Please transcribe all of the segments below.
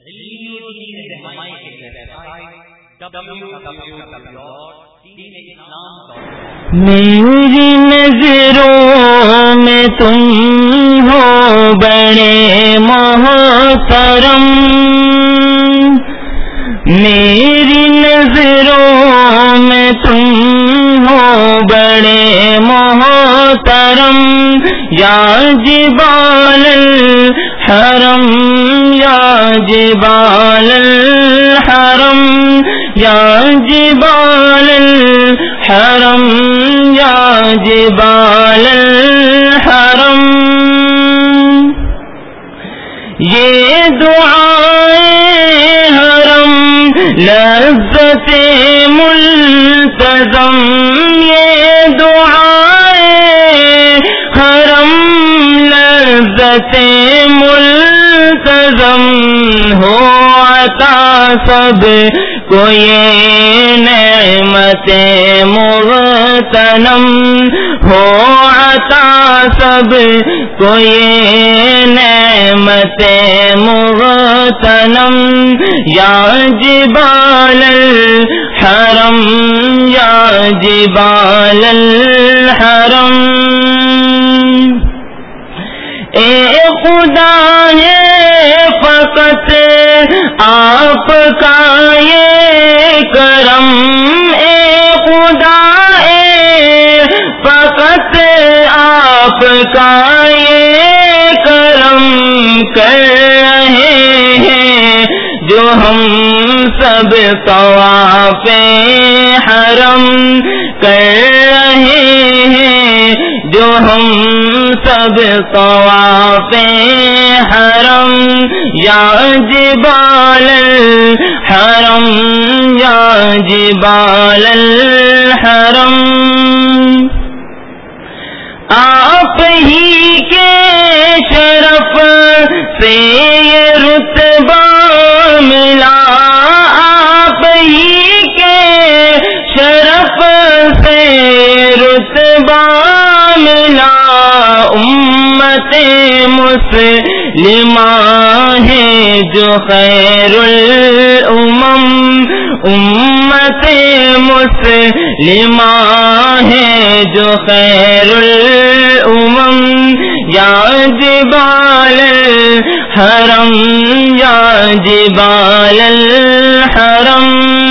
میری نظروں میں تم ہو بڑے محترم، میری نظروں میں تم ہو بڑے محترم، یا جبال الحرم، یا جبال الحرم، یا جبال الحرم، یا جبال الحرم۔ یہ دعائیں حرم لذت ملتزم، یہ دعائیں حرم لذت ملتزم، ہو عطا سب کو یہ نعمت مغتنم، ہو عطا سب کو یہ نعمت مغتنم، یا جبال الحرم، یا جبال الحرم۔ اے خدا ہے فقط آپ کا یہ کرم، اے خدا ہے فقط آپ کا یہ کرم، کر رہے ہیں جو ہم سب طواف حرم، کر رہے ہیں جو ہم سب طواف حرم، یا جبال الحرم، یا جبال الحرم۔ آپ ہی کے شرف سے یہ رتبہ ملا، آپ ہی کے شرف سے رتبہ ملا، امت مسلمہ ہے جو خیر الامم، امت مسلمہ ہے جو خیر الامم، یا جبال الحرم، یا جبال الحرم۔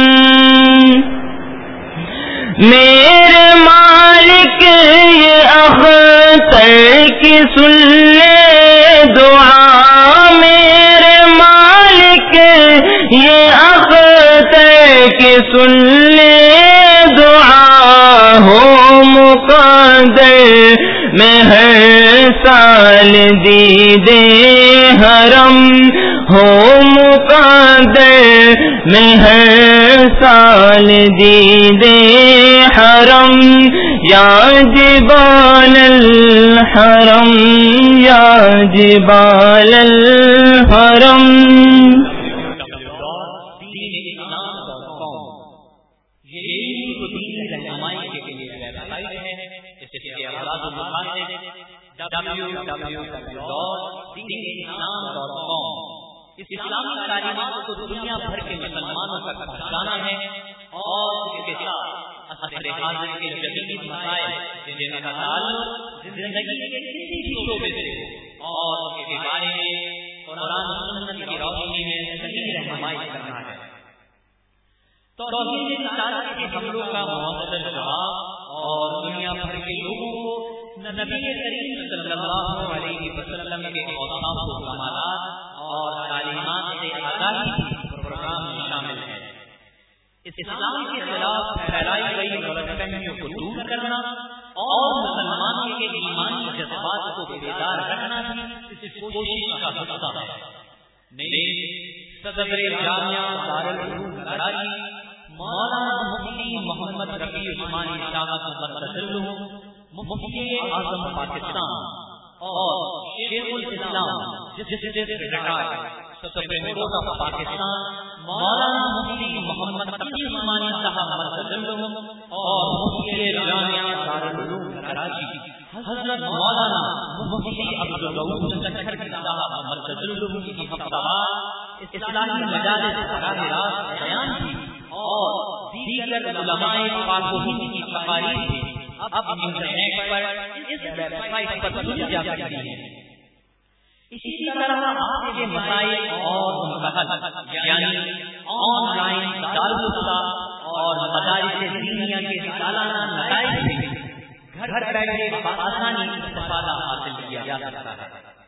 میرے مالک یہ اختر کی سن لے دعا، میرے مالک یہ اختر کی سن لے دعا، ہو مقدر میں ہر سال دیدے حرم، ہو مقدر میں ہر سال دیدے حرم، یا جبال الحرم، یا جبال الحرم۔ اس اسلامی تعلیمات کو دنیا بھر کے مسلمانوں تک پہنچانا ہے، اور اس کے ساتھ عصر حاضر کے جدید مسائل جن کا تعلق زندگی کے کسی بھی شعبے سے اور اس کے بارے میں قرآن و سنت کی روشنی میں صحیح رہنمائی کرنا ہے۔ توحید رسالت کے حملوں کا مؤثر جواب اور دنیا بھر کے لوگوں کو نبی کریم صلی اللہ علیہ وسلم کے اوصاف و کمالات اور تعلیمات سے آگاہی پروگرام میں شامل ہے۔ اسلام کے خلاف پھیلائی گئی غلط فہمیوں کو دور کرنا اور مسلمانوں کے ایمانی جذبات کو بیدار رکھنا بھی اس کوشش کا حصہ ہے۔ صدر جامعہ دارالعلوم کراچی مولانا مفتی محمد رفیع عثمانی صاحب مفتی اعظم پاکستان اور شیخ الاسلام سپریم کورٹ آف پاکستان مولانا مفتی محمد تقی عثمانی صاحب اور مفتی جامعہ دارالعلوم کراچی حضرت مولانا مفتی عبدالرؤوف صاحب مرکز العلوم کی ہفتہ اسلامی مجالس براہ راست بیان کی اور دیگر علماء پاک و ہند کی تقاریر بھی اب انٹرنیٹ پر اس ویب سائٹ پر سنی جا سکتی ہیں۔ اسی طرح آپ کے مسائل اور منتقل یعنی آن لائن دارالفتہ اور مدارس دینیہ کے سالانہ نتائج سے گھر بیٹھے بآسانی استفادہ حاصل کیا جا سکتا ہے۔